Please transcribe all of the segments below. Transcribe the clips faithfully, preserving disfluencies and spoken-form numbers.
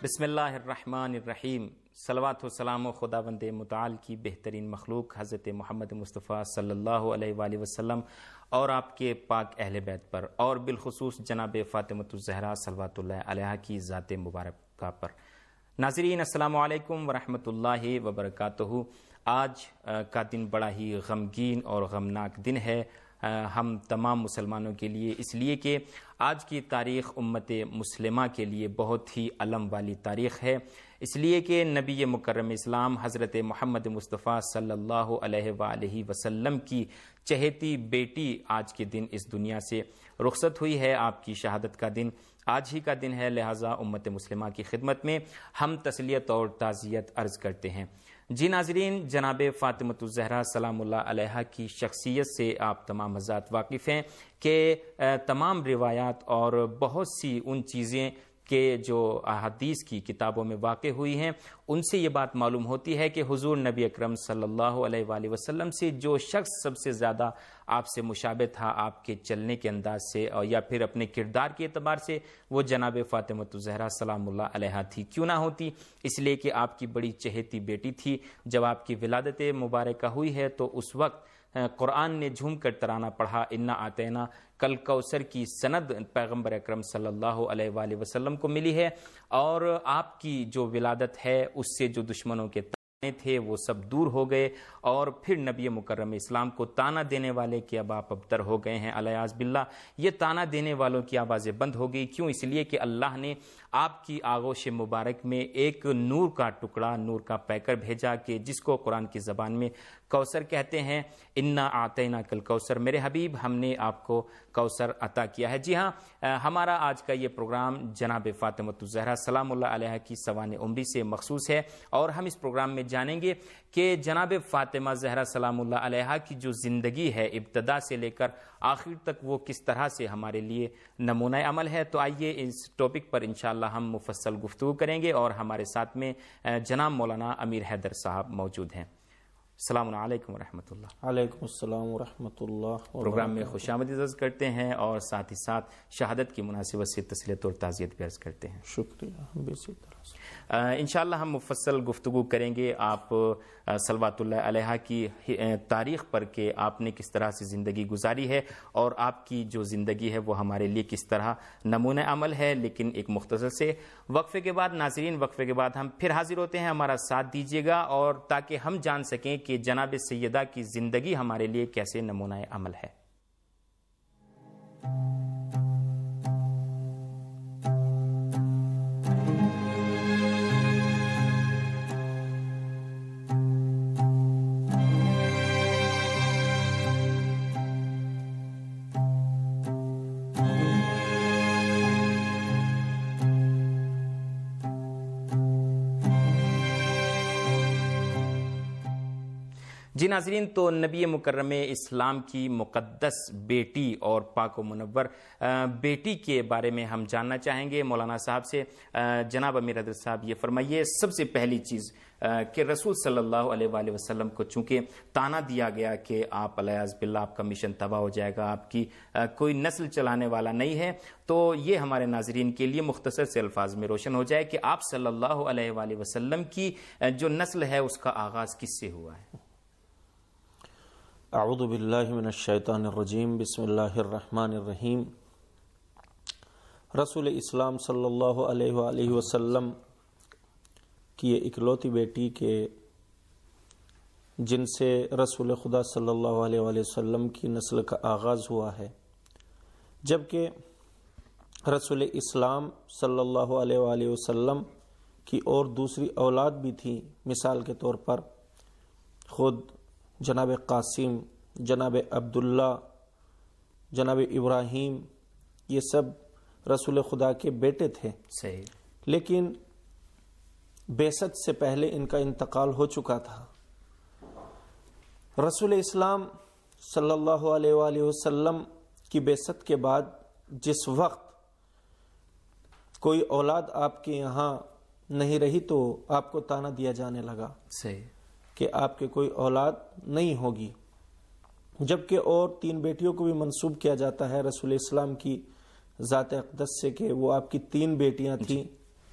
بسم اللہ الرحمن الرحیم، صلوات و سلام و خداوند متعال کی بہترین مخلوق حضرت محمد مصطفیٰ صلی اللہ علیہ وآلہ وسلم اور آپ کے پاک اہل بیت پر، اور بالخصوص جناب فاطمۃ الزہرا صلوات اللہ علیہا کی ذات مبارکہ پر۔ ناظرین السلام علیکم ورحمۃ اللہ وبرکاتہ۔ آج کا دن بڑا ہی غمگین اور غمناک دن ہے ہم تمام مسلمانوں کے لیے، اس لیے کہ آج کی تاریخ امت مسلمہ کے لیے بہت ہی علم والی تاریخ ہے، اس لیے کہ نبی مکرم اسلام حضرت محمد مصطفیٰ صلی اللہ علیہ وآلہ وسلم کی چہیتی بیٹی آج کے دن اس دنیا سے رخصت ہوئی ہے۔ آپ کی شہادت کا دن آج ہی کا دن ہے، لہٰذا امت مسلمہ کی خدمت میں ہم تسلیت اور تعزیت عرض کرتے ہیں۔ جی ناظرین، جناب فاطمۃ الزہرا سلام اللہ علیہا کی شخصیت سے آپ تمام حضرات واقف ہیں کہ تمام روایات اور بہت سی ان چیزیں کہ جو احادیث کی کتابوں میں واقع ہوئی ہیں، ان سے یہ بات معلوم ہوتی ہے کہ حضور نبی اکرم صلی اللہ علیہ وآلہ وسلم سے جو شخص سب سے زیادہ آپ سے مشابہ تھا آپ کے چلنے کے انداز سے اور یا پھر اپنے کردار کے اعتبار سے، وہ جناب فاطمۃ الزہرا سلام اللہ علیہا تھی۔ کیوں نہ ہوتی؟ اس لیے کہ آپ کی بڑی چہیتی بیٹی تھی۔ جب آپ کی ولادت مبارکہ ہوئی ہے تو اس وقت قرآن نے جھوم کر ترانہ پڑھا، انا آتینا کل کوثر کی سند پیغمبر اکرم صلی اللہ علیہ وآلہ وسلم کو ملی ہے، اور آپ کی جو ولادت ہے اس سے جو دشمنوں کے تانے تھے وہ سب دور ہو گئے، اور پھر نبی مکرم اسلام کو تانا دینے والے کے اب آپ ابتر ہو گئے ہیں علیاذ باللہ۔ یہ تانا دینے والوں کی آوازیں بند ہو گئی، کیوں؟ اس لیے کہ اللہ نے آپ کی آغوش مبارک میں ایک نور کا ٹکڑا، نور کا پیکر بھیجا کہ جس کو قرآن کی زبان میں کوثر کہتے ہیں۔ انا آتینا کل کوثر، میرے حبیب ہم نے آپ کو کوثر عطا کیا ہے۔ جی ہاں، ہمارا آج کا یہ پروگرام جناب فاطمۃ الزہرا سلام اللہ علیہا کی سوانح عمری سے مخصوص ہے، اور ہم اس پروگرام میں جانیں گے کہ جناب فاطمہ زہرا سلام اللہ علیہا کی جو زندگی ہے ابتدا سے لے کر آخر تک وہ کس طرح سے ہمارے لیے نمونہ عمل ہے۔ تو آئیے اس ٹاپک پر انشاءاللہ ہم مفصل گفتگو کریں گے، اور ہمارے ساتھ میں جناب مولانا امیر حیدر صاحب موجود ہیں۔ السلام علیکم ورحمۃ اللہ۔ علیکم السلام ورحمۃ اللہ۔ پروگرام میں خوش آمدید عرض کرتے ہیں، اور ساتھ ہی ساتھ شہادت کی مناسبت سے تسلیت اور تعزیت بھی عرض کرتے ہیں۔ شکریہ۔ ہم بھی اسی طرح سے انشاءاللہ ہم مفصل گفتگو کریں گے آپ صلوات اللہ علیہا کی تاریخ پر کہ آپ نے کس طرح سے زندگی گزاری ہے، اور آپ کی جو زندگی ہے وہ ہمارے لیے کس طرح نمونہ عمل ہے۔ لیکن ایک مختصر سے وقفے کے بعد ناظرین، وقفے کے بعد ہم پھر حاضر ہوتے ہیں، ہمارا ساتھ دیجیے گا، اور تاکہ ہم جان سکیں کہ جناب سیدہ کی زندگی ہمارے لیے کیسے نمونہ عمل ہے۔ جی ناظرین، تو نبی مکرم اسلام کی مقدس بیٹی اور پاک و منور بیٹی کے بارے میں ہم جاننا چاہیں گے مولانا صاحب سے۔ جناب امیر حیدر صاحب یہ فرمائیے، سب سے پہلی چیز کہ رسول صلی اللہ علیہ وآلہ وسلم کو چونکہ تانا دیا گیا کہ آپ علیاذ باللہ آپ کا مشن تباہ ہو جائے گا، آپ کی کوئی نسل چلانے والا نہیں ہے، تو یہ ہمارے ناظرین کے لیے مختصر سے الفاظ میں روشن ہو جائے کہ آپ صلی اللہ علیہ وآلہ وسلم کی جو نسل ہے اس کا آغاز کس سے ہوا ہے؟ اعوذ باللہ من الشیطان الرجیم، بسم اللہ الرحمن الرحیم۔ رسول اسلام صلی اللہ علیہ وآلہ وسلم کی یہ اکلوتی بیٹی کے جن سے رسول خدا صلی اللہ علیہ وآلہ وسلم کی نسل کا آغاز ہوا ہے، جبکہ رسول اسلام صلی اللہ علیہ وآلہ وسلم کی اور دوسری اولاد بھی تھی۔ مثال کے طور پر خود جناب قاسم، جناب عبداللہ، جناب ابراہیم، یہ سب رسول خدا کے بیٹے تھے، صحیح، لیکن بعثت سے پہلے ان کا انتقال ہو چکا تھا۔ رسول اسلام صلی اللہ علیہ وآلہ وسلم کی بعثت کے بعد جس وقت کوئی اولاد آپ کے یہاں نہیں رہی تو آپ کو تانا دیا جانے لگا، صحیح، کہ آپ کے کوئی اولاد نہیں ہوگی، جبکہ اور تین بیٹیوں کو بھی منسوب کیا جاتا ہے رسول اسلام کی ذات اقدس سے کہ وہ آپ کی تین بیٹیاں تھیں،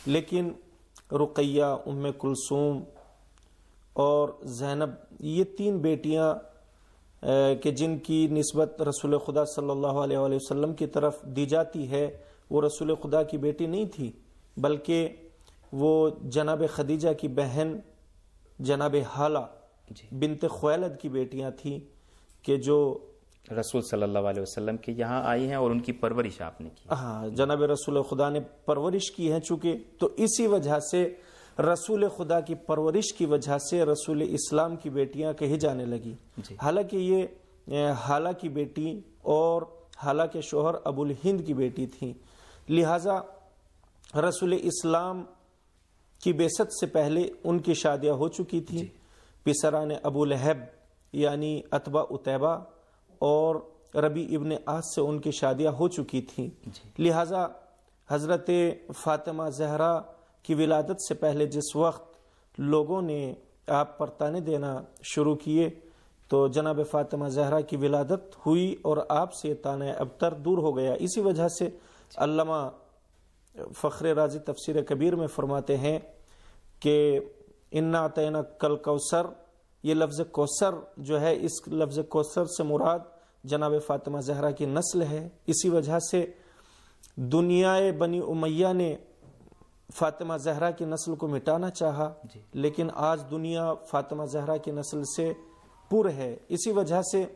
لیکن رقیہ، ام کلثوم اور زینب، یہ تین بیٹیاں کہ جن کی نسبت رسول خدا صلی اللہ علیہ وآلہ وسلم کی طرف دی جاتی ہے، وہ رسول خدا کی بیٹی نہیں تھی، بلکہ وہ جناب خدیجہ کی بہن جناب حالہ بنت خویلد کی بیٹیاں تھیں کہ جو رسول صلی اللہ علیہ وسلم کے یہاں آئی ہیں اور ان کی پرورش آپ نے کی. ہاں، جناب رسول خدا نے پرورش کی ہے چونکہ، تو اسی وجہ سے رسول خدا کی پرورش کی وجہ سے رسول اسلام کی بیٹیاں کہی جانے لگی. حالانکہ یہ حالہ کی بیٹی اور حالہ کے شوہر ابو الہند کی بیٹی تھیں، لہذا رسول اسلام کی بعثت سے پہلے ان کی شادیاں ہو چکی تھیں. پسران ابو لہب یعنی عتبہ اتیبہ اور ربی ابن عاص سے ان کی شادیاں ہو چکی تھیں. لہذا حضرت فاطمہ زہرا کی ولادت سے پہلے جس وقت لوگوں نے آپ پر تانے دینا شروع کیے تو جناب فاطمہ زہرا کی ولادت ہوئی اور آپ سے تانے ابتر دور ہو گیا. اسی وجہ سے علامہ فخر رازی تفسیر کبیر میں فرماتے ہیں کہ انا اعطینا کل کوثر، یہ لفظ کوثر جو ہے، اس لفظ کوثر سے مراد جناب فاطمہ زہرا کی نسل ہے. اسی وجہ سے دنیا بنی امیہ نے فاطمہ زہرا کی نسل کو مٹانا چاہا، لیکن آج دنیا فاطمہ زہرا کی نسل سے پر ہے. اسی وجہ سے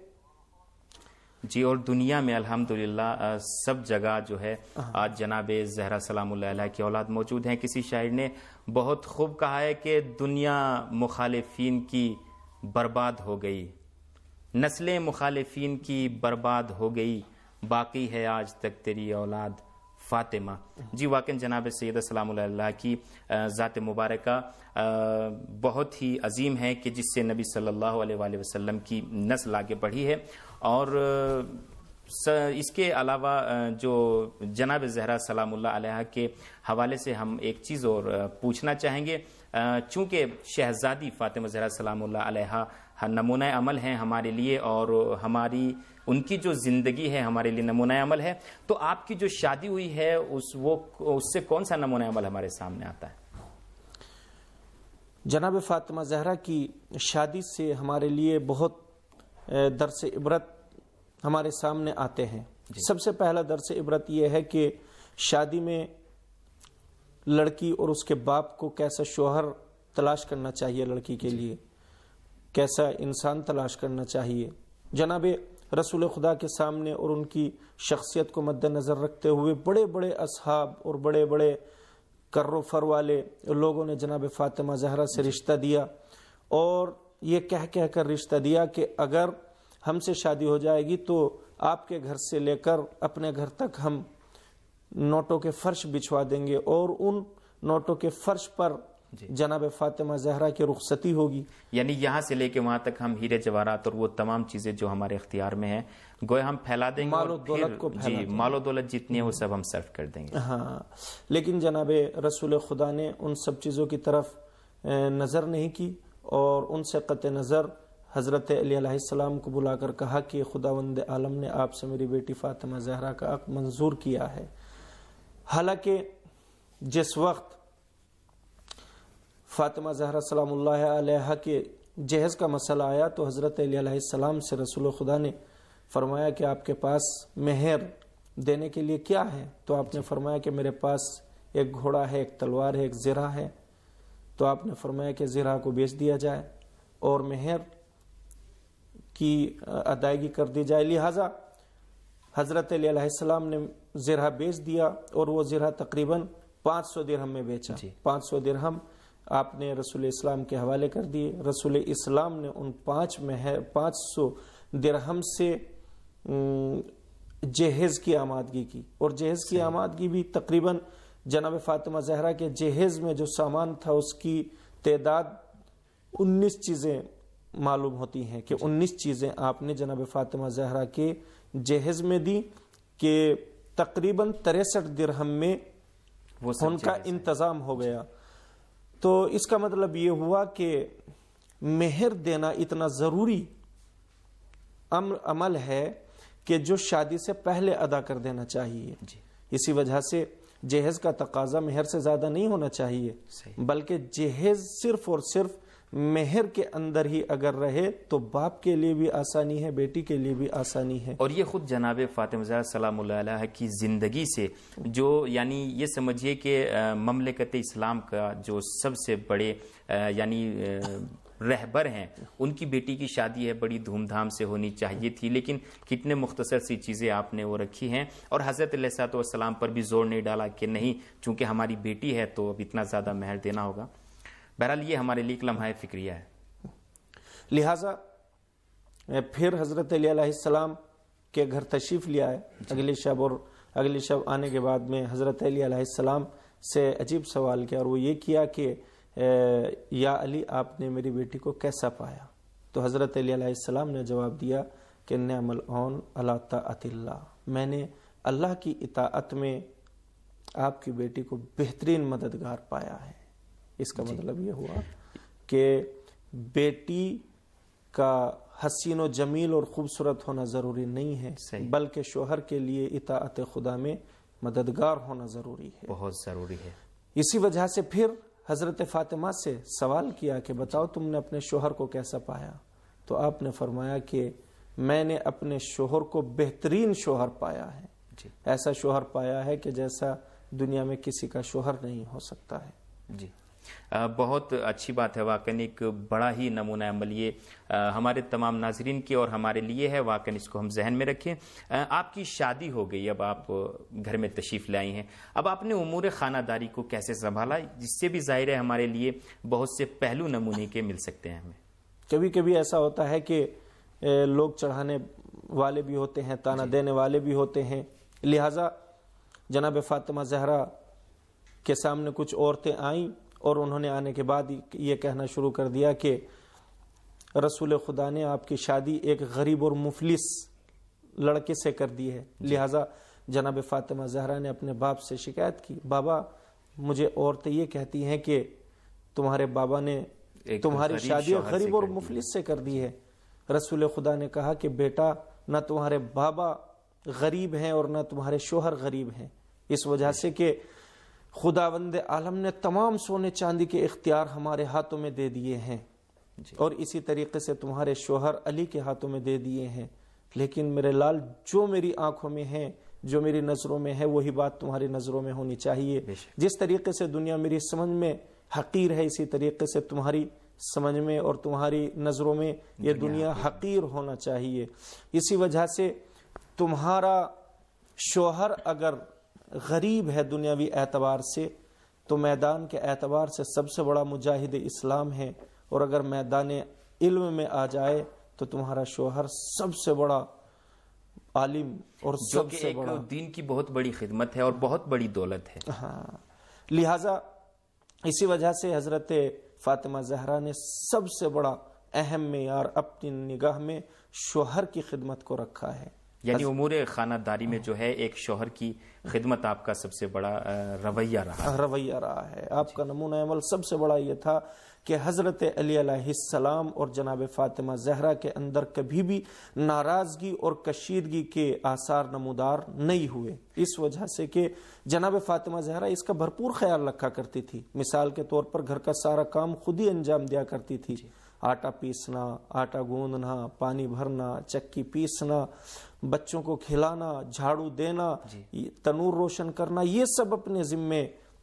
جی، اور دنیا میں الحمدللہ سب جگہ جو ہے آج جناب زہرا سلام اللہ علیہ کی اولاد موجود ہیں. کسی شاعر نے بہت خوب کہا ہے کہ دنیا مخالفین کی برباد ہو گئی، نسلیں مخالفین کی برباد ہو گئی، باقی ہے آج تک تیری اولاد فاطمہ. جی واقعی جناب سیدہ سلام اللہ علیہ کی ذات مبارکہ بہت ہی عظیم ہے کہ جس سے نبی صلی اللہ علیہ وآلہ وسلم کی نسل آگے بڑھی ہے. اور اس کے علاوہ جو جناب زہرا سلام اللہ علیہ کے حوالے سے ہم ایک چیز اور پوچھنا چاہیں گے، چونکہ شہزادی فاطمہ زہرا سلام اللہ علیہ نمونہ عمل ہیں ہمارے لیے اور ہماری ان کی جو زندگی ہے ہمارے لیے نمونہ عمل ہے، تو آپ کی جو شادی ہوئی ہے اس وہ اس سے کون سا نمونہ عمل ہمارے سامنے آتا ہے؟ جناب فاطمہ زہرا کی شادی سے ہمارے لیے بہت درس عبرت ہمارے سامنے آتے ہیں. سب سے پہلا درس عبرت یہ ہے کہ شادی میں لڑکی اور اس کے باپ کو کیسا شوہر تلاش کرنا چاہیے، لڑکی کے لیے کیسا انسان تلاش کرنا چاہیے. جناب رسول خدا کے سامنے اور ان کی شخصیت کو مد نظر رکھتے ہوئے بڑے بڑے اصحاب اور بڑے بڑے کر و فر والے لوگوں نے جناب فاطمہ زہرا سے رشتہ دیا اور یہ کہہ کہہ کر رشتہ دیا کہ اگر ہم سے شادی ہو جائے گی تو آپ کے گھر سے لے کر اپنے گھر تک ہم نوٹوں کے فرش بچھوا دیں گے اور ان نوٹوں کے فرش پر جناب فاطمہ زہرا کی رخصتی ہوگی. یعنی یہاں سے لے کے وہاں تک ہم ہیرے جواہرات اور وہ تمام چیزیں جو ہمارے اختیار میں ہیں گویا ہم پھیلا دیں گے، مال و دولت کو پھیلا جی دیں گے. مال و دولت جتنی ہے وہ سب ہم صرف کر دیں گے. ہاں، لیکن جناب رسول خدا نے ان سب چیزوں کی طرف نظر نہیں کی اور ان سے قطع نظر حضرت علی علیہ السلام کو بلا کر کہا کہ خداوند عالم نے آپ سے میری بیٹی فاطمہ زہرا کا عقد منظور کیا ہے. حالانکہ جس وقت فاطمہ زہرا سلام اللہ علیہ کے جہیز کا مسئلہ آیا تو حضرت علی علیہ السلام سے رسول خدا نے فرمایا کہ آپ کے پاس مہر دینے کے لیے کیا ہے؟ تو آپ نے فرمایا کہ میرے پاس ایک گھوڑا ہے، ایک تلوار ہے، ایک زرہ ہے. تو آپ نے فرمایا کہ زرہ کو بیچ دیا جائے اور مہر کی ادائیگی کر دی جائے. لہٰذا حضرت علی علیہ السلام نے زرہ بیچ دیا اور وہ زرہ تقریباً پانچ سو درہم میں بیچا. پانچ سو درہم آپ نے رسول اسلام کے حوالے کر دیے. رسول اسلام نے ان پانچ مہر پانچ سو درہم سے جہیز کی آمادگی کی اور جہیز کی آمادگی بھی تقریباً جناب فاطمہ زہرا کے جہیز میں جو سامان تھا اس کی تعداد انیس چیزیں معلوم ہوتی ہیں کہ انیس چیزیں آپ نے جناب فاطمہ زہرا کے جہیز میں دی کہ تقریباً تریسٹھ درہم میں ان کا انتظام ہو گیا. تو اس کا مطلب یہ ہوا کہ مہر دینا اتنا ضروری عمل ہے کہ جو شادی سے پہلے ادا کر دینا چاہیے. اسی وجہ سے جہیز کا تقاضا مہر سے زیادہ نہیں ہونا چاہیے، بلکہ جہیز صرف اور صرف مہر کے اندر ہی اگر رہے تو باپ کے لیے بھی آسانی ہے، بیٹی کے لیے بھی آسانی ہے۔ اور یہ خود جناب فاطمہ زہرا سلام اللہ علیہ کی زندگی سے جو یعنی یہ سمجھیے کہ مملکت اسلام کا جو سب سے بڑے یعنی رہبر ہیں، ان کی بیٹی کی شادی ہے، بڑی دھوم دھام سے ہونی چاہیے تھی، لیکن کتنے مختصر سی چیزیں آپ نے وہ رکھی ہیں، اور حضرت علیہ الصلوۃ والسلام پر بھی زور نہیں ڈالا کہ نہیں چونکہ ہماری بیٹی ہے تو اب اتنا زیادہ مہر دینا ہوگا۔ بہرحال یہ ہمارے لیے ایک لمحہ فکریہ ہے۔ لہٰذا پھر حضرت علی علیہ السلام کے گھر تشریف لے آئے اگلی شب، اور اگلی شب آنے کے بعد میں حضرت علی علیہ السلام سے عجیب سوال کیا، اور وہ یہ کیا کہ یا علی آپ نے میری بیٹی کو کیسا پایا؟ تو حضرت علی علیہ السلام نے جواب دیا کہ نعم العون علی طاعت اللہ، میں نے اللہ کی اطاعت میں آپ کی بیٹی کو بہترین مددگار پایا ہے۔ اس کا مطلب یہ ہوا کہ بیٹی کا حسین و جمیل اور خوبصورت ہونا ضروری نہیں ہے، بلکہ شوہر کے لیے اطاعت خدا میں مددگار ہونا ضروری ہے، بہت ضروری ہے۔ اسی وجہ سے پھر حضرت فاطمہ سے سوال کیا کہ بتاؤ تم نے اپنے شوہر کو کیسا پایا؟ تو آپ نے فرمایا کہ میں نے اپنے شوہر کو بہترین شوہر پایا ہے، جی ایسا شوہر پایا ہے کہ جیسا دنیا میں کسی کا شوہر نہیں ہو سکتا ہے۔ جی بہت اچھی بات ہے، واقعی ایک بڑا ہی نمونہ عمل یہ ہمارے تمام ناظرین کے اور ہمارے لیے ہے، واقعی اس کو ہم ذہن میں رکھیں۔ آپ کی شادی ہو گئی، اب آپ گھر میں تشریف لائی ہیں، اب آپ نے امور خانہ داری کو کیسے سنبھالا، جس سے بھی ظاہر ہے ہمارے لیے بہت سے پہلو نمونے کے مل سکتے ہیں ہمیں۔ کبھی کبھی ایسا ہوتا ہے کہ لوگ چڑھانے والے بھی ہوتے ہیں، تانا دینے والے بھی ہوتے ہیں، لہٰذا جناب فاطمہ زہرا کے سامنے کچھ عورتیں آئیں اور انہوں نے آنے کے بعد یہ کہنا شروع کر دیا کہ رسول خدا نے آپ کی شادی ایک غریب اور مفلس لڑکے سے کر دی ہے، لہٰذا جناب فاطمہ زہرا نے اپنے باپ سے شکایت کی، بابا مجھے عورتیں یہ کہتی ہیں کہ تمہارے بابا نے تمہاری شادی غریب اور مفلس سے کر دی ہے۔ رسول خدا نے کہا کہ بیٹا نہ تمہارے بابا غریب ہیں اور نہ تمہارے شوہر غریب ہیں، اس وجہ سے کہ خداوند عالم نے تمام سونے چاندی کے اختیار ہمارے ہاتھوں میں دے دیے ہیں، اور اسی طریقے سے تمہارے شوہر علی کے ہاتھوں میں دے دیے ہیں، لیکن میرے لال جو میری آنکھوں میں ہے، جو میری نظروں میں ہے، وہی بات تمہاری نظروں میں ہونی چاہیے۔ جس طریقے سے دنیا میری سمجھ میں حقیر ہے، اسی طریقے سے تمہاری سمجھ میں اور تمہاری نظروں میں یہ دنیا حقیر ہونا چاہیے۔ اسی وجہ سے تمہارا شوہر اگر غریب ہے دنیاوی اعتبار سے تو میدان کے اعتبار سے سب سے بڑا مجاہد اسلام ہے، اور اگر میدان علم میں آ جائے تو تمہارا شوہر سب سے بڑا عالم اور سب سے بڑا دین کی بہت بڑی خدمت ہے اور بہت بڑی دولت ہے۔ ہاں، لہٰذا اسی وجہ سے حضرت فاطمہ زہرا نے سب سے بڑا اہم معیار اپنی نگاہ میں شوہر کی خدمت کو رکھا ہے، یعنی امور خانہ داری میں جو ہے ایک شوہر کی خدمت آپ کا سب سے بڑا رویہ رہا رویہ رہا ہے۔ آپ کا نمونہ عمل سب سے بڑا یہ تھا کہ حضرت علی علیہ السلام اور جناب فاطمہ زہرا کے اندر کبھی بھی ناراضگی اور کشیدگی کے آثار نمودار نہیں ہوئے، اس وجہ سے کہ جناب فاطمہ زہرا اس کا بھرپور خیال رکھا کرتی تھی۔ مثال کے طور پر گھر کا سارا کام خود ہی انجام دیا کرتی تھی، آٹا پیسنا، آٹا گوندنا، پانی بھرنا، چکی پیسنا، بچوں کو کھلانا، جھاڑو دینا، تنور روشن کرنا، یہ سب اپنے ذمے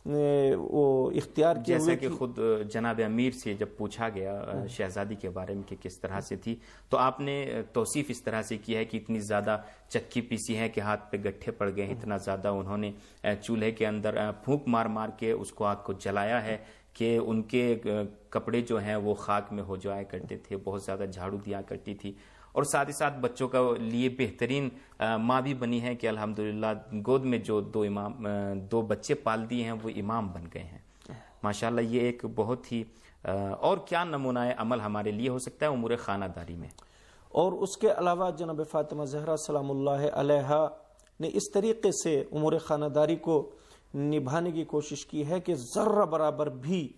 وہ اختیار کیے ہوئے۔ جیسا کہ خود جناب امیر سے جب پوچھا گیا شہزادی کے بارے میں کہ کس طرح سے تھی تو آپ نے توصیف اس طرح سے کی ہے کہ اتنی زیادہ چکی پیسی ہے کہ ہاتھ پہ گٹھے پڑ گئے، اتنا زیادہ انہوں نے چولہے کے اندر پھونک مار مار کے اس کو آگ کو جلایا ہے کہ ان کے کپڑے جو ہیں وہ خاک میں ہو جایا کرتے تھے، بہت زیادہ جھاڑو دیا کرتی تھی، اور ساتھ ہی ساتھ بچوں کا لیے بہترین ماں بھی بنی ہے کہ الحمدللہ گود میں جو دو امام دو بچے پال دیے ہیں وہ امام بن گئے ہیں ماشاءاللہ۔ یہ ایک بہت ہی اور کیا نمونہ عمل ہمارے لیے ہو سکتا ہے امور خانہ داری میں۔ اور اس کے علاوہ جناب فاطمہ زہرا سلام اللہ علیہا نے اس طریقے سے امور خانہ داری کو نبھانے کی کوشش کی ہے کہ ذرہ برابر بھی،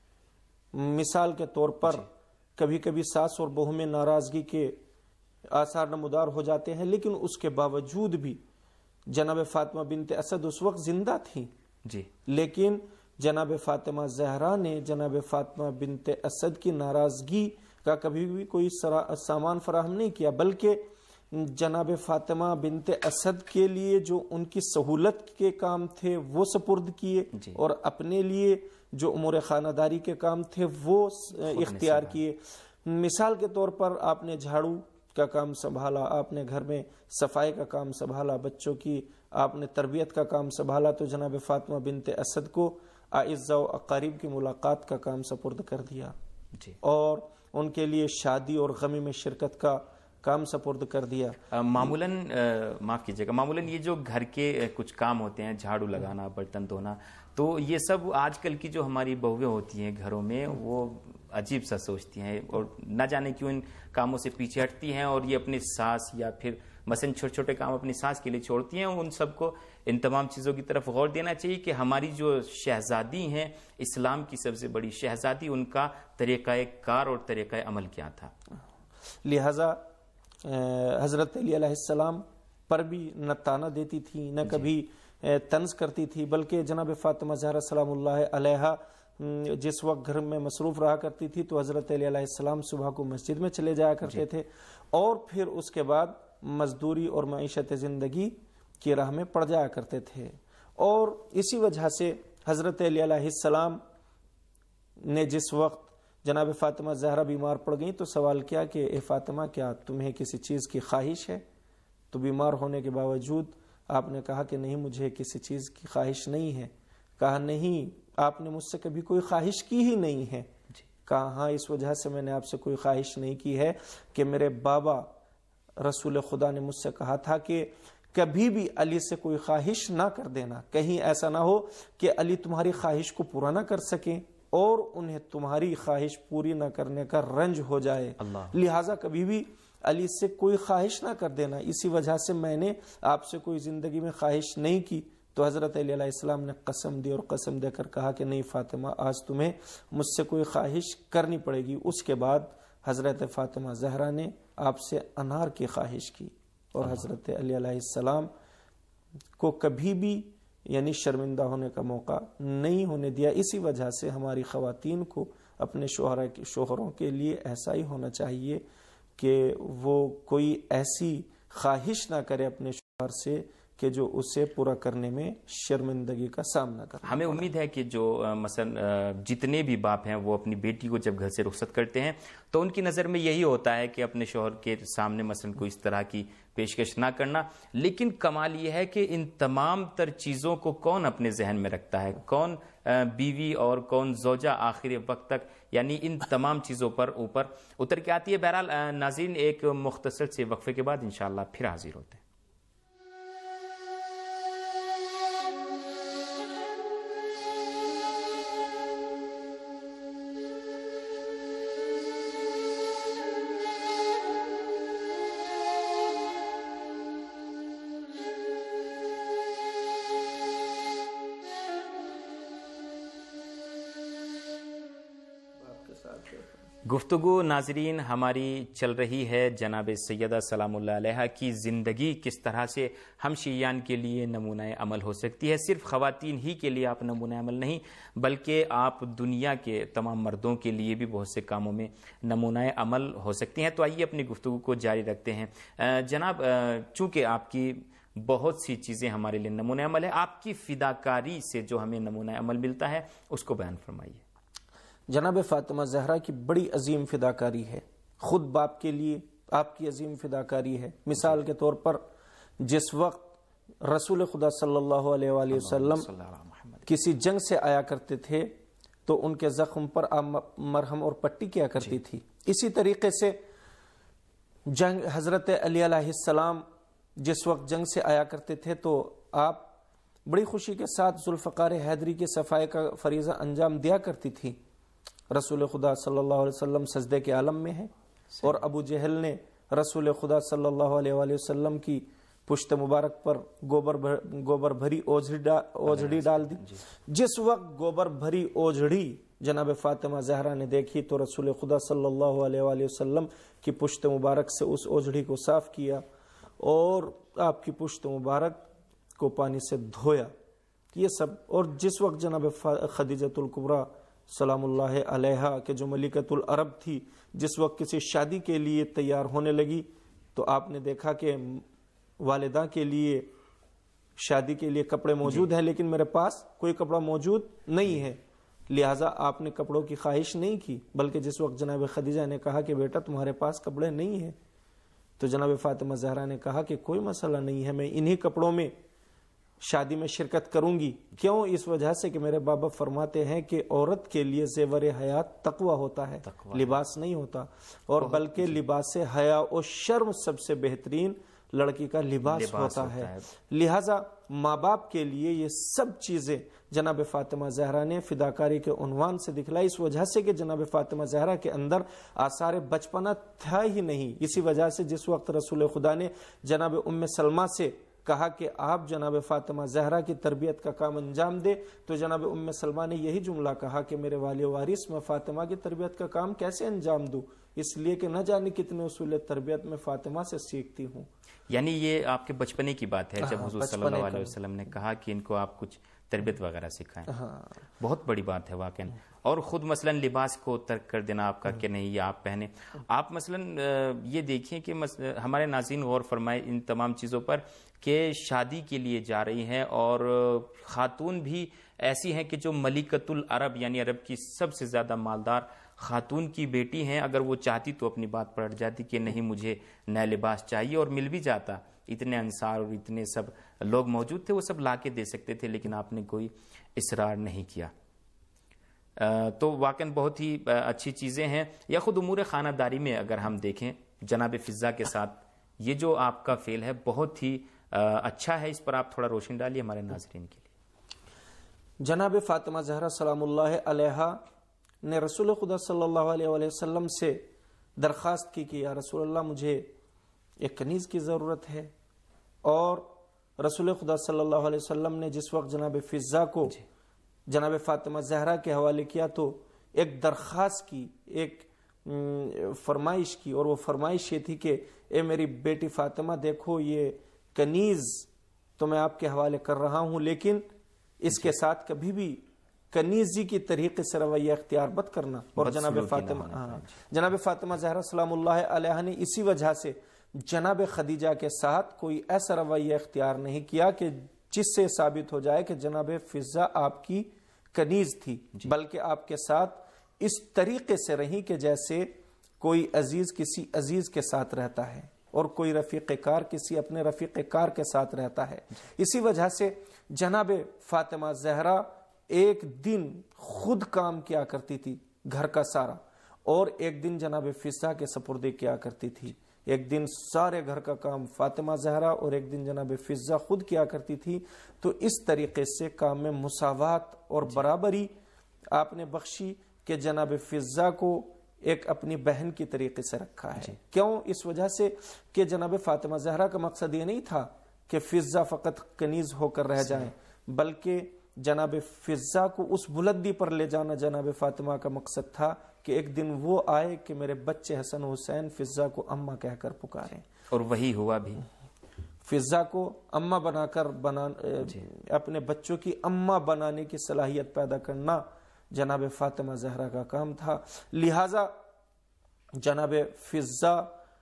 مثال کے طور پر کبھی کبھی ساس اور بہو میں ناراضگی کے آثار نمودار ہو جاتے ہیں، لیکن اس کے باوجود بھی جناب فاطمہ بنت اسد اس وقت زندہ تھیں، جی لیکن جناب فاطمہ زہرا نے جناب فاطمہ بنت اسد کی ناراضگی کا کبھی بھی کوئی سامان فراہم نہیں کیا، بلکہ جناب فاطمہ بنت اسد کے لیے جو ان کی سہولت کے کام تھے وہ سپرد کیے، جی اور اپنے لیے جو امور خانہ داری کے کام تھے وہ اختیار کیے۔ مثال کے طور پر آپ نے جھاڑو کا کام سنبھالا، آپ نے گھر میں صفائی کا کام سنبھالا، بچوں کی آپ نے تربیت کا کام سنبھالا، تو جناب فاطمہ بنت اسد کو اعزاء و اقارب کی ملاقات کا کام سپرد کر دیا، جی اور ان کے لیے شادی اور غمی میں شرکت کا کام سپرد کر دیا۔ معمولاً معاف کیجیے گا، معمولاً یہ جو گھر کے کچھ کام ہوتے ہیں، جھاڑو لگانا، برتن دھونا، تو یہ سب آج کل کی جو ہماری بہویں ہوتی ہیں گھروں میں وہ عجیب سا سوچتی ہیں اور نہ جانے کیوں ان کاموں سے پیچھے ہٹتی ہیں، اور یہ اپنی ساس یا پھر مثلاً چھوٹے چھوٹے کام اپنی ساس کے لیے چھوڑتی ہیں۔ ان سب کو ان تمام چیزوں کی طرف غور دینا چاہیے کہ ہماری جو شہزادی ہیں، اسلام کی سب سے بڑی شہزادی، ان کا طریقہ کار اور طریقہ عمل کیا تھا۔ لہذا حضرت علی علیہ السلام پر بھی نہ تانا دیتی تھی، نہ کبھی طنز کرتی تھی، بلکہ جناب فاطمہ زہرا سلام اللہ علیہا جس وقت گھر میں مصروف رہا کرتی تھی تو حضرت علی علیہ السلام صبح کو مسجد میں چلے جایا کرتے تھے، اور پھر اس کے بعد مزدوری اور معیشت زندگی کی راہ میں پڑ جایا کرتے تھے۔ اور اسی وجہ سے حضرت علی علیہ السلام نے جس وقت جناب فاطمہ زہرا بیمار پڑ گئیں تو سوال کیا کہ اے فاطمہ، کیا تمہیں کسی چیز کی خواہش ہے؟ تو بیمار ہونے کے باوجود آپ نے کہا کہ نہیں، مجھے کسی چیز کی خواہش نہیں ہے۔ کہا نہیں، آپ نے مجھ سے کبھی کوئی خواہش کی ہی نہیں ہے۔ کہا ہاں، اس وجہ سے میں نے آپ سے کوئی خواہش نہیں کی ہے کہ میرے بابا رسول خدا نے مجھ سے کہا تھا کہ کبھی بھی علی سے کوئی خواہش نہ کر دینا، کہیں ایسا نہ ہو کہ علی تمہاری خواہش کو پورا نہ کر سکیں اور انہیں تمہاری خواہش پوری نہ کرنے کا رنج ہو جائے، لہٰذا کبھی بھی علی سے کوئی خواہش نہ کر دینا، اسی وجہ سے میں نے آپ سے کوئی زندگی میں خواہش نہیں کی۔ تو حضرت علی علیہ السلام نے قسم دی اور قسم دے کر کہا کہ نہیں فاطمہ، آج تمہیں مجھ سے کوئی خواہش کرنی پڑے گی۔ اس کے بعد حضرت فاطمہ زہرا نے آپ سے انار کی خواہش کی، اور حضرت علی علیہ السلام کو کبھی بھی یعنی شرمندہ ہونے کا موقع نہیں ہونے دیا۔ اسی وجہ سے ہماری خواتین کو اپنے شوہروں کے لیے ایسا ہی ہونا چاہیے کہ وہ کوئی ایسی خواہش نہ کرے اپنے شوہر سے کہ جو اسے پورا کرنے میں شرمندگی کا سامنا کرے۔ ہمیں امید ہے کہ جو مثلا جتنے بھی باپ ہیں وہ اپنی بیٹی کو جب گھر سے رخصت کرتے ہیں تو ان کی نظر میں یہی ہوتا ہے کہ اپنے شوہر کے سامنے مثلا کوئی اس طرح کی پیشکش نہ کرنا، لیکن کمال یہ ہے کہ ان تمام تر چیزوں کو کون اپنے ذہن میں رکھتا ہے، کون بیوی اور کون زوجہ آخر وقت تک یعنی ان تمام چیزوں پر اوپر اتر کے آتی ہے۔ بہرحال ناظرین، ایک مختصر سے وقفے کے بعد انشاءاللہ پھر حاضر ہوتے ہیں۔ گفتگو ناظرین ہماری چل رہی ہے جناب سیدہ سلام اللہ علیہا کی زندگی کس طرح سے ہم شیعیان کے لیے نمونہ عمل ہو سکتی ہے۔ صرف خواتین ہی کے لیے آپ نمونہ عمل نہیں، بلکہ آپ دنیا کے تمام مردوں کے لیے بھی بہت سے کاموں میں نمونہ عمل ہو سکتی ہیں۔ تو آئیے اپنی گفتگو کو جاری رکھتے ہیں۔ جناب، چونکہ آپ کی بہت سی چیزیں ہمارے لیے نمونہ عمل ہے، آپ کی فداکاری سے جو ہمیں نمونہ عمل ملتا ہے اس کو بیان فرمائیے۔ جناب فاطمہ زہرا کی بڑی عظیم فداکاری ہے، خود باپ کے لیے آپ کی عظیم فداکاری ہے۔ مثال کے طور پر جس وقت رسول خدا صلی اللہ علیہ وآلہ وسلم کسی جنگ سے آیا کرتے تھے تو ان کے زخم پر آپ مرہم اور پٹی کیا کرتی تھی، اسی طریقے سے جنگ حضرت علی علیہ السلام جس وقت جنگ سے آیا کرتے تھے تو آپ بڑی خوشی کے ساتھ ذوالفقار حیدری کے صفائی کا فریضہ انجام دیا کرتی تھی۔ رسول خدا صلی اللہ علیہ وسلم سجدے کے عالم میں ہے اور ابو جہل نے رسول خدا صلی اللہ علیہ وآلہ وسلم کی پشت مبارک پر گوبر بھر گوبر بھری اوجھڑی ڈال دی۔ جس وقت گوبر بھری اوجھڑی جناب فاطمہ زہرا نے دیکھی تو رسول خدا صلی اللہ علیہ وآلہ وسلم کی پشت مبارک سے اس اوجھڑی کو صاف کیا اور آپ کی پشت مبارک کو پانی سے دھویا، یہ سب. اور جس وقت جناب خدیجۃ الکبریٰ سلام اللہ علیہا کہ جو ملکۃ العرب تھی، جس وقت کسی شادی کے لیے تیار ہونے لگی تو آپ نے دیکھا کہ والدہ کے لیے شادی کے لیے کپڑے موجود ہیں لیکن میرے پاس کوئی کپڑا موجود نہیں ہے. لہٰذا آپ نے کپڑوں کی خواہش نہیں کی، بلکہ جس وقت جناب خدیجہ نے کہا کہ بیٹا تمہارے پاس کپڑے نہیں ہیں تو جناب فاطمہ زہرا نے کہا کہ کوئی مسئلہ نہیں ہے، میں انہی کپڑوں میں شادی میں شرکت کروں گی. کیوں؟ اس وجہ سے کہ میرے بابا فرماتے ہیں کہ عورت کے لیے زیور حیات تقوی ہوتا ہے، لباس نہیں ہوتا، اور بلکہ لباس حیا و شرم سب سے بہترین لڑکی کا لباس ہوتا ہے. لہٰذا ماں باپ کے لیے یہ سب چیزیں جناب فاطمہ زہرا نے فداکاری کے عنوان سے دکھلائی، اس وجہ سے کہ جناب فاطمہ زہرا کے اندر آثار بچپنا تھا ہی نہیں. اسی وجہ سے جس وقت رسول خدا نے جناب ام سلمہ سے کہا کہ آپ جناب فاطمہ زہرا کی تربیت کا کام انجام دے تو جناب ام سلمہ نے یہی جملہ کہا کہ میرے والی وارث میں فاطمہ کی تربیت کا کام کیسے انجام دوں، اس لیے کہ نہ جانے کتنے اصول تربیت میں فاطمہ سے سیکھتی ہوں. یعنی یہ آپ کے بچپنے کی بات ہے جب حضور صلی اللہ علیہ وسلم نے کہا کہ ان کو آپ کچھ تربیت وغیرہ سکھائیں. بہت بڑی بات ہے واقعا. اور خود مثلا لباس کو ترک کر دینا آپ کا کہ نہیں یہ آپ پہنے. آپ مثلا یہ دیکھیں کہ ہمارے ناظرین غور فرمائے ان تمام چیزوں پر کہ شادی کے لیے جا رہی ہیں اور خاتون بھی ایسی ہیں کہ جو ملکۃ العرب یعنی عرب کی سب سے زیادہ مالدار خاتون کی بیٹی ہیں. اگر وہ چاہتی تو اپنی بات پر اٹ جاتی کہ نہیں مجھے نیا لباس چاہیے اور مل بھی جاتا. اتنے انصار اور اتنے سب لوگ موجود تھے، وہ سب لا کے دے سکتے تھے، لیکن آپ نے کوئی اصرار نہیں کیا. تو واقعاً بہت ہی اچھی چیزیں ہیں. یا خود امور خانہ داری میں اگر ہم دیکھیں جناب فضہ کے ساتھ یہ جو آپ کا فعل ہے بہت ہی اچھا ہے. اس پر آپ تھوڑا روشنی ڈالیے ہمارے ناظرین کے لیے. جناب فاطمہ زہرا سلام اللہ علیہا نے رسول خدا صلی اللہ علیہ وآلہ وسلم سے درخواست کی کہ یا رسول اللہ مجھے ایک کنیز کی ضرورت ہے. اور رسول خدا صلی اللہ علیہ وسلم نے جس وقت جناب فضہ کو جناب فاطمہ زہرا کے حوالے کیا تو ایک درخواست کی، ایک فرمائش کی، اور وہ فرمائش یہ تھی کہ اے میری بیٹی فاطمہ دیکھو یہ کنیز تو میں آپ کے حوالے کر رہا ہوں، لیکن اس کے ساتھ کبھی بھی کنیزی کی طریقے سے رویہ اختیار مت کرنا. اور جناب فاطمہ جناب فاطمہ زہرا سلام اللہ علیہ نے اسی وجہ سے جناب خدیجہ کے ساتھ کوئی ایسا رویہ اختیار نہیں کیا کہ جس سے ثابت ہو جائے کہ جناب فضہ آپ کی کنیز تھی، بلکہ آپ کے ساتھ اس طریقے سے رہی کہ جیسے کوئی عزیز کسی عزیز کے ساتھ رہتا ہے اور کوئی رفیق کار کسی اپنے رفیق کار کے ساتھ رہتا ہے. اسی وجہ سے جناب فاطمہ زہرا ایک دن خود کام کیا کرتی تھی گھر کا سارا، اور ایک دن جناب فضہ کے سپردے کیا کرتی تھی. ایک دن سارے گھر کا کام فاطمہ زہرا اور ایک دن جناب فضہ خود کیا کرتی تھی. تو اس طریقے سے کام میں مساوات اور برابری آپ نے بخشی کہ جناب فضہ کو ایک اپنی بہن کی طریقے سے رکھا ہے. کیوں؟ اس وجہ سے کہ جناب فاطمہ زہرا کا مقصد یہ نہیں تھا کہ فضہ فقط کنیز ہو کر رہ جائیں، بلکہ جناب فضہ کو اس بلندی پر لے جانا جناب فاطمہ کا مقصد تھا کہ ایک دن وہ آئے کہ میرے بچے حسن حسین فضہ کو اماں کہہ کر پکاریں. اور وہی ہوا بھی. فضہ کو اماں بنا کر بنا اپنے بچوں کی اماں بنانے کی صلاحیت پیدا کرنا جناب فاطمہ زہرا کا کام تھا. لہذا جناب فضہ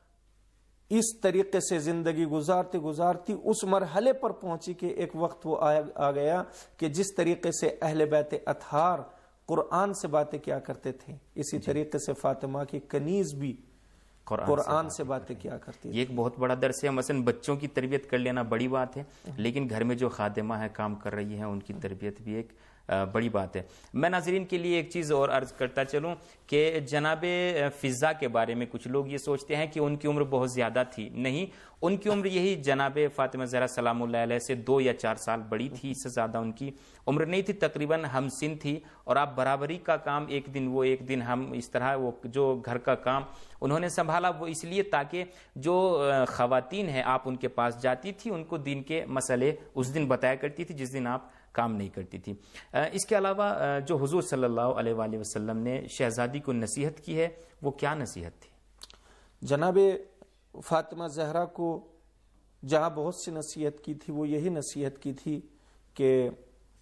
اس طریقے سے زندگی گزارتی گزارتی اس مرحلے پر پہنچی کہ ایک وقت وہ آ گیا کہ جس طریقے سے اہل بیت اطہار قرآن سے باتیں کیا کرتے تھے اسی طریقے سے فاطمہ کی کنیز بھی قرآن سے باتیں کیا کرتی. یہ ایک بہت بڑا درس ہے. مثلا بچوں کی تربیت کر لینا بڑی بات ہے، لیکن گھر میں جو خادمہ ہے کام کر رہی ہیں ان کی تربیت بھی ایک بڑی بات ہے. میں ناظرین کے لیے ایک چیز اور عرض کرتا چلوں کہ جناب فضہ کے بارے میں کچھ لوگ یہ سوچتے ہیں کہ ان کی عمر بہت زیادہ تھی. نہیں، ان کی عمر یہی جناب فاطمہ زہرا سلام اللہ علیہ سے دو یا چار سال بڑی تھی، اس سے زیادہ ان کی عمر نہیں تھی. تقریباً ہم سن تھی. اور آپ برابری کا کام ایک دن وہ ایک دن ہم، اس طرح وہ جو گھر کا کام انہوں نے سنبھالا وہ اس لیے تاکہ جو خواتین ہیں آپ ان کے پاس جاتی تھی ان کو دین کے مسئلے اس دن بتایا کرتی تھی جس دن آپ کام نہیں کرتی تھی. اس کے علاوہ جو حضور صلی اللہ علیہ وآلہ وسلم نے شہزادی کو نصیحت کی ہے وہ کیا نصیحت تھی؟ جناب فاطمہ زہرا کو جہاں بہت سی نصیحت کی تھی وہ یہی نصیحت کی تھی کہ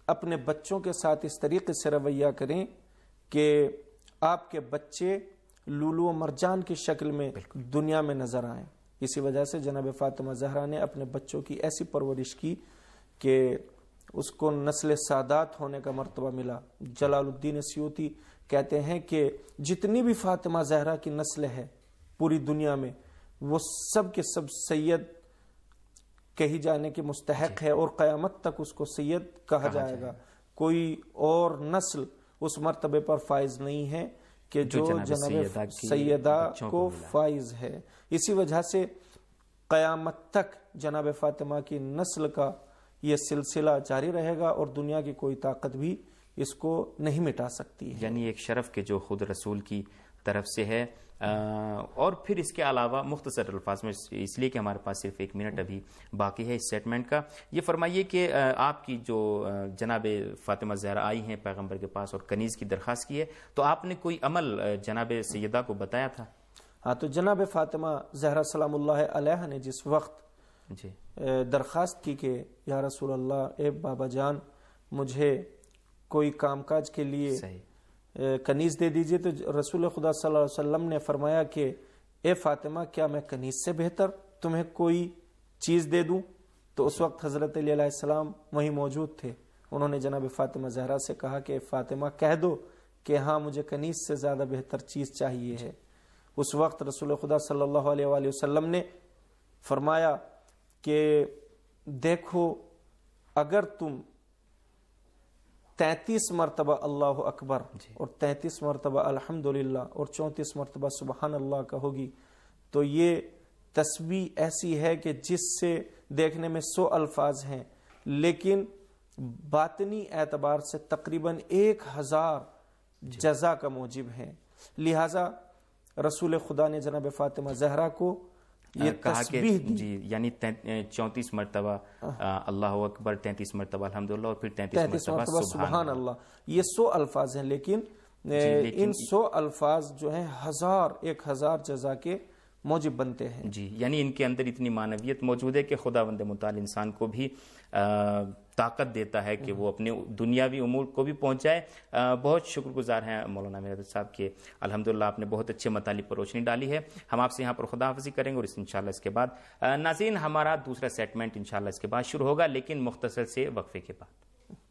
اپنے بچوں کے ساتھ اس طریقے سے رویہ کریں کہ آپ کے بچے لولو و مرجان کی شکل میں دنیا میں نظر آئیں. اسی وجہ سے جناب فاطمہ زہرا نے اپنے بچوں کی ایسی پرورش کی کہ اس کو نسل سادات ہونے کا مرتبہ ملا. جلال الدین سیوطی کہتے ہیں کہ جتنی بھی فاطمہ زہرا کی نسل ہے پوری دنیا میں وہ سب کے سب سید کہی جانے کے مستحق ہے اور قیامت تک اس کو سید کہا جائے گا. کوئی اور نسل اس مرتبے پر فائز نہیں ہے کہ جو جناب سیدہ کو فائز ہے. اسی وجہ سے قیامت تک جناب فاطمہ کی نسل کا یہ سلسلہ جاری رہے گا اور دنیا کی کوئی طاقت بھی اس کو نہیں مٹا سکتی ہے. یعنی ایک شرف کے جو خود رسول کی طرف سے ہے. اور پھر اس کے علاوہ مختصر الفاظ میں, اس لیے کہ ہمارے پاس صرف ایک منٹ ابھی باقی ہے اس سیٹمنٹ کا, یہ فرمائیے کہ آپ کی جو جناب فاطمہ زہرا آئی ہیں پیغمبر کے پاس اور کنیز کی درخواست کی ہے, تو آپ نے کوئی عمل جناب سیدہ کو بتایا تھا؟ ہاں, تو جناب فاطمہ زہرا سلام اللہ علیہ نے جس وقت جی درخواست کی کہ یا رسول اللہ اے بابا جان مجھے کوئی کام کاج کے لیے صحیح کنیز دے دیجئے, تو رسول خدا صلی اللہ علیہ وسلم نے فرمایا کہ اے فاطمہ کیا میں کنیز سے بہتر تمہیں کوئی چیز دے دوں؟ تو اس وقت حضرت علی علیہ السلام وہیں موجود تھے. انہوں نے جناب فاطمہ زہرا سے کہا کہ فاطمہ کہہ دو کہ ہاں مجھے کنیز سے زیادہ بہتر چیز چاہیے ہے. اس وقت رسول خدا صلی اللہ علیہ وآلہ وسلم نے فرمایا کہ دیکھو اگر تم تینتیس مرتبہ اللہ اکبر اور تینتیس مرتبہ الحمدللہ اور چونتیس مرتبہ سبحان اللہ کہوگی تو یہ تسبیح ایسی ہے کہ جس سے دیکھنے میں سو الفاظ ہیں لیکن باطنی اعتبار سے تقریباً ایک ہزار جزا کا موجب ہے. لہذا رسول خدا نے جناب فاطمہ زہرا کو یہ کہا کہ تسبیح جی یعنی چونتیس مرتبہ اللہ اکبر, تینتیس مرتبہ الحمدللہ اور پھر تینتیس مرتبہ سبحان اللہ. یہ سو الفاظ ہیں لیکن ان سو الفاظ جو ہیں ہزار ایک ہزار جزا کے موجب بنتے ہیں. جی یعنی ان کے اندر اتنی معنویت موجود ہے کہ خداوند متعال انسان کو بھی طاقت دیتا ہے کہ وہ اپنے دنیاوی امور کو بھی پہنچائے. بہت شکر گزار ہیں مولانا میرد صاحب کے, الحمدللہ آپ نے بہت اچھے مطالب پر روشنی ڈالی ہے. ہم آپ سے یہاں پر خدا حافظی کریں گے اور اس انشاءاللہ اس کے بعد ناظرین ہمارا دوسرا سیگمنٹ انشاءاللہ اس کے بعد شروع ہوگا, لیکن مختصر سے وقفے کے بعد.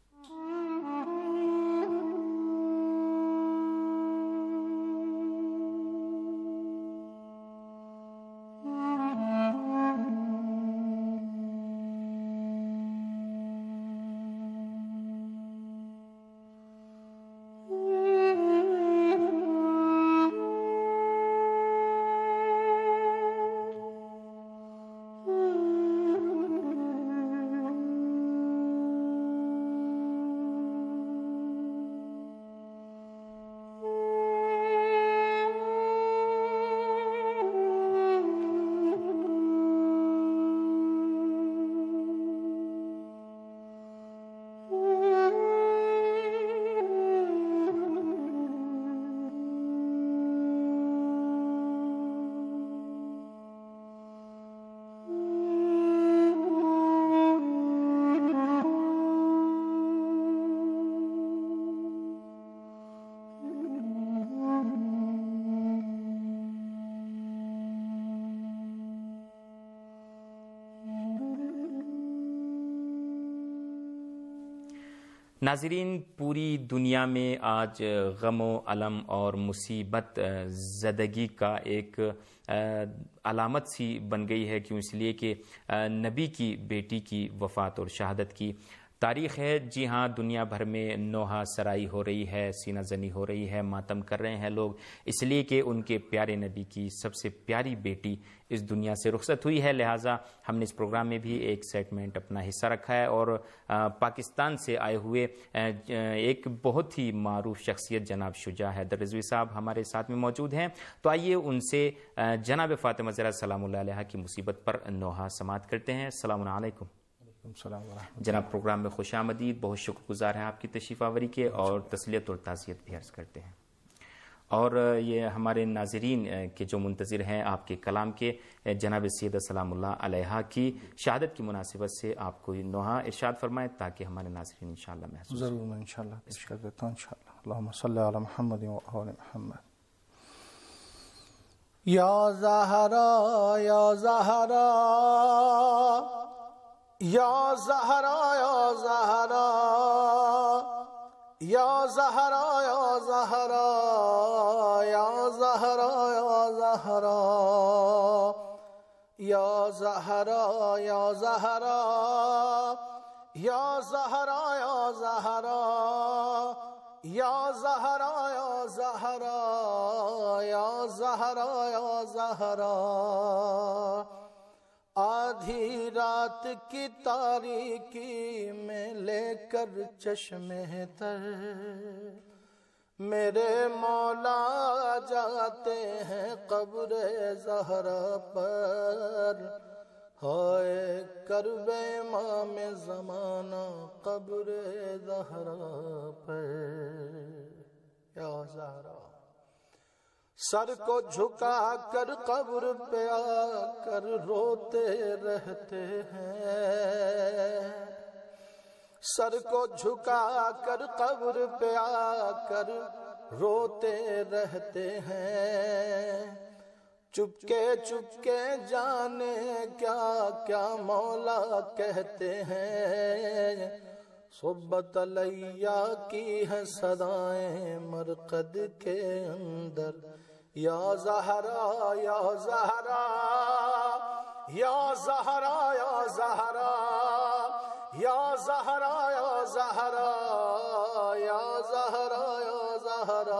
ناظرین پوری دنیا میں آج غم و علم اور مصیبت زدگی کا ایک علامت سی بن گئی ہے. کیوں؟ اس لیے کہ نبی کی بیٹی کی وفات اور شہادت کی تاریخ ہے. جی ہاں, دنیا بھر میں نوحہ سرائی ہو رہی ہے, سینہ زنی ہو رہی ہے, ماتم کر رہے ہیں لوگ, اس لیے کہ ان کے پیارے نبی کی سب سے پیاری بیٹی اس دنیا سے رخصت ہوئی ہے. لہٰذا ہم نے اس پروگرام میں بھی ایک سیگمنٹ اپنا حصہ رکھا ہے اور پاکستان سے آئے ہوئے ایک بہت ہی معروف شخصیت جناب شجاع حیدر رضوی صاحب ہمارے ساتھ میں موجود ہیں. تو آئیے ان سے جناب فاطمہ زہرا سلام اللہ علیہ کی مصیبت پر نوحہ سماعت کرتے ہیں. السلام علیکم. جناب پروگرام میں خوش آمدید, بہت شکر گزار ہیں آپ کی تشریف آوری کے اور تسلیت اور تعزیت بھی عرض کرتے ہیں. اور یہ ہمارے ناظرین کے جو منتظر ہیں آپ کے کلام کے، جناب سیدہ سلام اللہ علیہا کی شہادت کی مناسبت سے آپ کو نوحہ ارشاد فرمائیں تاکہ ہمارے ناظرین انشاءاللہ محسوس ضرور میں انشاءاللہ پیش کر دیتا ہوں انشاءاللہ۔ اللہم صلی علی محمد و آل محمد۔ یا زہرا یا زہرا یا زہرا یا زہرا یا زہرا یا زہرا یا زہرا یا زہرا یا زہرا یا زہرا یا زہرا یا زہرا یا زہرا یا زہرا یا زہرا۔ آدھی رات کی تاریکی میں لے کر چشمے تر میرے مولا جاتے ہیں قبر زہرا پر، ہائے کرب امام زمانہ قبر زہرا پر۔ یا زہرا سر کو جھکا کر قبر پہ آ کر روتے رہتے ہیں، سر کو جھکا کر قبر پہ آ کر روتے رہتے ہیں، چپکے چپکے جانے کیا کیا مولا کہتے ہیں۔ صبت علیہ کی ہے صدائیں مرقد کے اندر، یا زہرا یا زہرا یا زہرا یا زہرا یا زہرا یا زہرا یا زہرا یا زہرا۔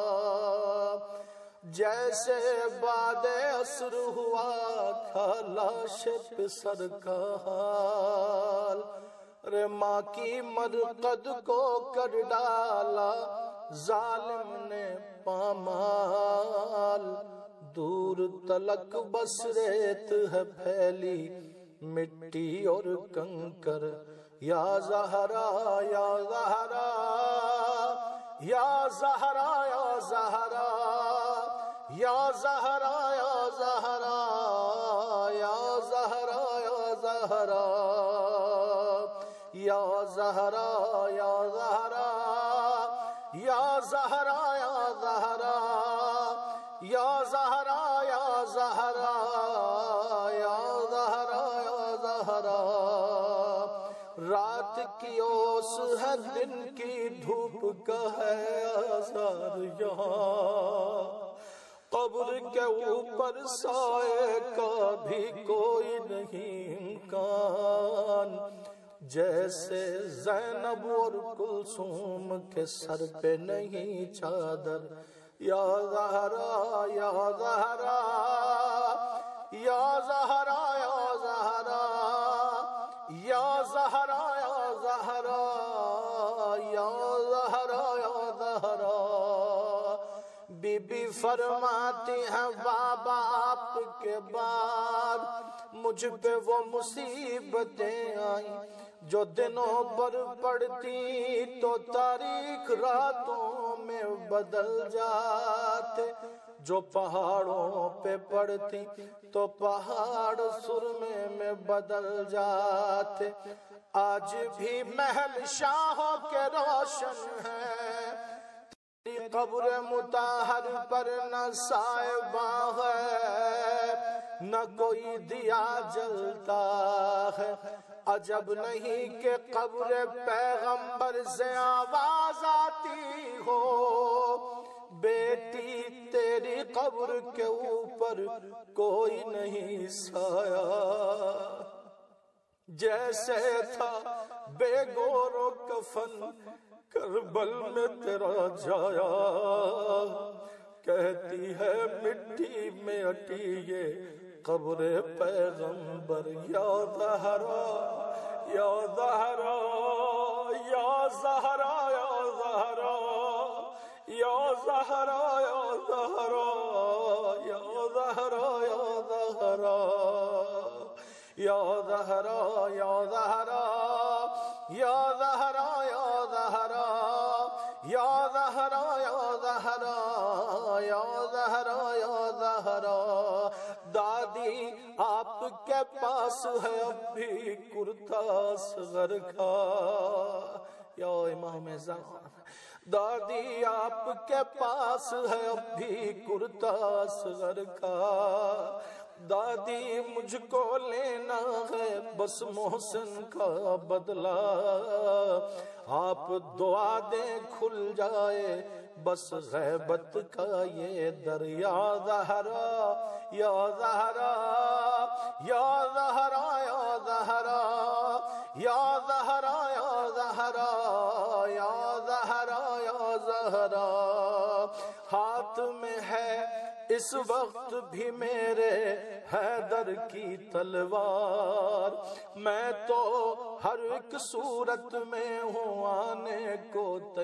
جیسے بعد عصر ہوا تھا لاش پسر کا حال، رے ماں کی مرقد کو کر ڈالا ظالم نے پامال، دور تلک بس ریت ہے پھیلی مٹی اور کنکر، یا زہرا یا زہرا یا زہرا یا زہرا یا زہرا یا زہرا یا زہرا یا زہرا یا زہرا یا زہرا یا زہرا یا زہرا یا زہرا یا زہرا یا زہرا یا زہرا۔ رات کی اوس ہے دن کی دھوپ کا ہے آزار یہاں، قبر کے اوپر سائے کا بھی کوئی نہیں امکان، جیسے زینب اور کلثوم کے سر پہ نہیں چادر، یا زہرا یا زہرا یا زہرا یا زہرا یا زہرا یا زہرا یا زہرا یا زہرا۔ بی بی فرماتی ہیں بابا آپ کے بعد مجھ پہ وہ مصیبتیں آئیں جو دنوں پر پڑتی تو تاریک راتوں میں بدل جاتے، جو پہاڑوں پہ پڑتی تو پہاڑ سرمے میں بدل جاتے۔ آج بھی محل شاہوں کے روشن ہے، تیری قبر مطہر پر نہ سائبہ ہے، نہ کوئی دیا جلتا ہے۔ عجب نہیں کہ قبر پیغمبر سے آواز آتی ہو، بیٹی تیری قبر کے اوپر کوئی نہیں سایہ، جیسے تھا بے گور و کفن کربل میں تیرا جایا، کہتی ہے مٹی میں اٹی یہ قبر پیغمبر، یا زہرا یا زہرا یا زہرا یا زہرا یا زہرا یا زہرا یا زہرا یا زہرا یا زہرا یا زہرا یا زہرا یا زہرا یا زہرا یا زہرا یا زہرا یا زہرا دادی آپ کے پاس ہے اب بھی کرتا اصغر کا یا امام زمان دادی آپ کے پاس ہے اب بھی کرتا اصغر کا دادی مجھ کو لینا ہے بس محسن کا بدلہ آپ دعا دیں کھل جائے بس غیبت کا یہ دریا زہرا یا زہرا یا زہرا یا زہرا یا زہرا یا زہرا یا زہرا یا زہرا ہاتھ میں ہے اس وقت بھی میرے حیدر کی تلوار میں تو ہر ایک صورت میں ہوں آنے کو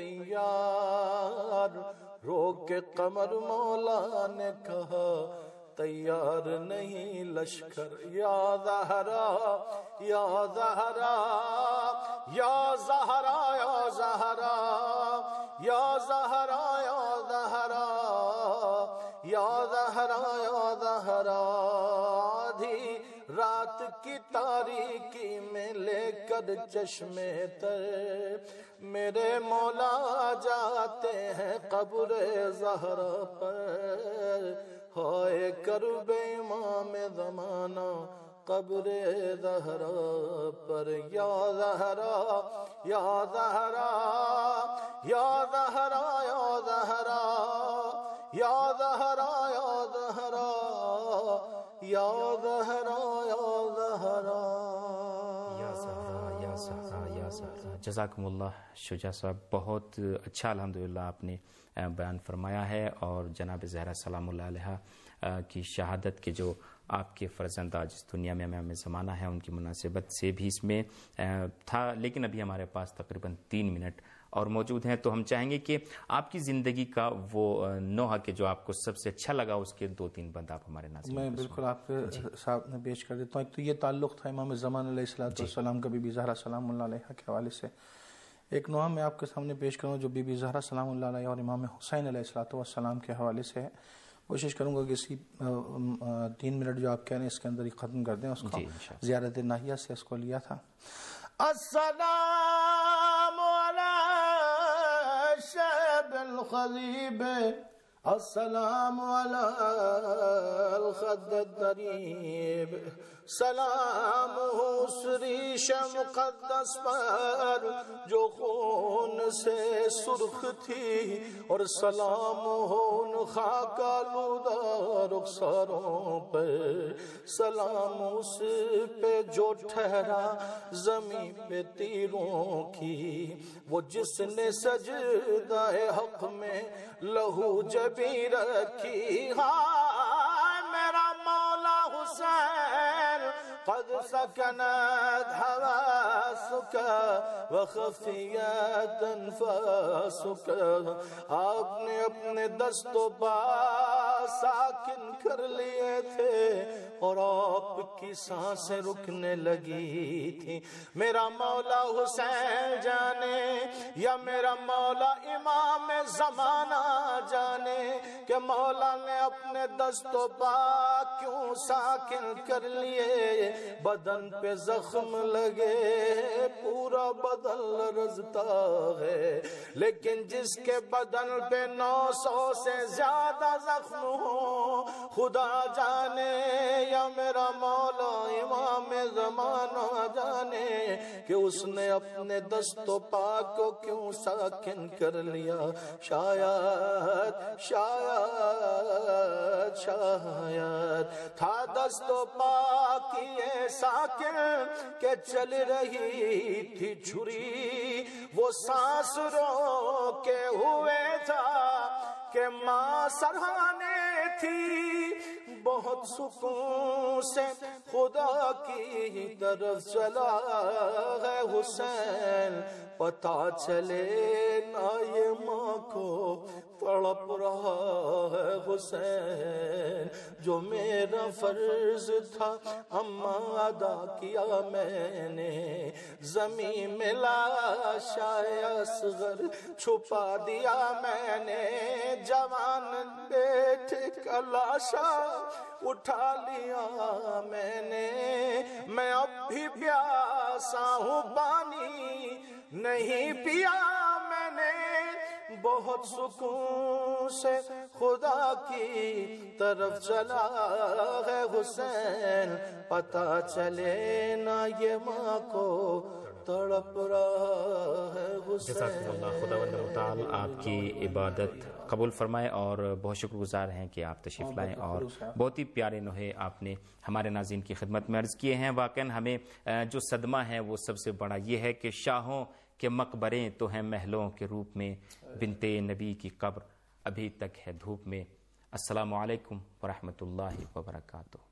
تیار رو کے قمر مولا نے کہا تیار نہیں لشکر یا زہرا یا زہرا یا زہرا یا زہرا یا زہرا یا زہرا یا زہرا یا زہرا آدھی رات کی تاریکی میں لے کر چشمے تر میرے مولا جاتے ہیں قبر زہرا پر ہائے کرب امام زمانہ قبر زہرا پر یا زہرا یا زہرا یا زہرا یا زہرا یا زہرا یا زہرا یا زہرا یا زہرا یا زہرا یا زہرا یا زہرا جزاکم اللہ شجاع صاحب بہت اچھا الحمدللہ آپ نے بیان فرمایا ہے اور جناب زہرا سلام اللہ علیہ کی شہادت کے جو آپ کے فرزند آج اس دنیا میں امام زمانہ ہے ان کی مناسبت سے بھی اس میں تھا لیکن ابھی ہمارے پاس تقریباً تین منٹ اور موجود ہیں تو ہم چاہیں گے کہ آپ کی زندگی کا وہ نوحہ کے جو آپ کو سب سے اچھا لگا اس کے دو تین بند آپ ہمارے ناظرین میں بالکل آپ کے صاحب نے پیش کر دیتا ہوں ایک تو یہ تعلق تھا امام زمان علیہ الصلوۃ والسلام کا بی بی زہرا سلام اللہ علیہ کے حوالے سے ایک نوحہ میں آپ کے سامنے پیش کروں جو بی بی زہرا سلام اللہ علیہ اور امام حسین علیہ الصلوۃ والسلام کے حوالے سے ہے کوشش کروں گا کہ اسی تین منٹ جو آپ کہہ رہے ہیں اس کے اندر ہی ختم کر دیں اس کو زیارت ناہیہ سے اس کو لیا تھا السلام علی شیب الخلیب السلام علی الخد الدریب سلام ہو اس ریش مقدس پر جو خون سے سرخ تھی اور سلام ہو ان خاک آلودہ رخساروں پر سلام اس پہ جو ٹھہرا زمین پہ تیروں کی وہ جس نے سجدہ حق میں لہو جبی رکھی ہاں میرا مولا حسین قد سکنت حواسک وخفیت انفاسک آپ نے اپنے دست و پا ساکن کر لیے تھے اور آپ کی سانسیں رکنے لگی تھی میرا مولا حسین جانے یا میرا مولا امام زمانہ جانے کہ مولا نے اپنے دست و پا کیوں ساکن کر لیے بدن پہ زخم لگے پورا بدن لرزتا ہے لیکن جس کے بدن پہ نو سو سے زیادہ زخم ہو خدا جانے یا میرا مولا امام زمانہ جانے کہ اس نے اپنے دست و پا کو کیوں ساکن کر لیا شاید شاید شاید تھا دست و پا کی ساکن کہ چل رہی تھی چھری وہ سانس رو کے ہوئے تھا کہ ماں سرہانے تھی بہت سکون سے خدا کی طرف چلا ہے حسین پتا چلے نہ یہ ماں کو تڑپ رہا ہے حسین، جو میرا فرض تھا اما ادا کیا میں نے، زمین میں لاشائے اصغر چھپا دیا میں نے، جوان بیٹے کا لاشا اٹھا لیا میں نے، میں اب بھی پیاسا ہوں پانی نہیں پیا میں نے، بہت سکون سے خدا کی طرف چلا ہے حسین، پتہ چلے نہ یہ ماں کو تڑپ رہا ہے حسین۔ جزاکم اللہ، خداوند متعال آپ کی عبادت قبول فرمائے، اور بہت شکر گزار ہیں کہ آپ تشریف لائیں اور بہت ہی پیارے نوحے آپ نے ہمارے ناظرین کی خدمت میں عرض کیے ہیں۔ واقعاً ہمیں جو صدمہ ہے وہ سب سے بڑا یہ ہے کہ شاہوں کے مقبرے تو ہیں محلوں کے روپ میں، بنت نبی کی قبر ابھی تک ہے دھوپ میں۔ السلام علیکم ورحمۃ اللہ وبرکاتہ۔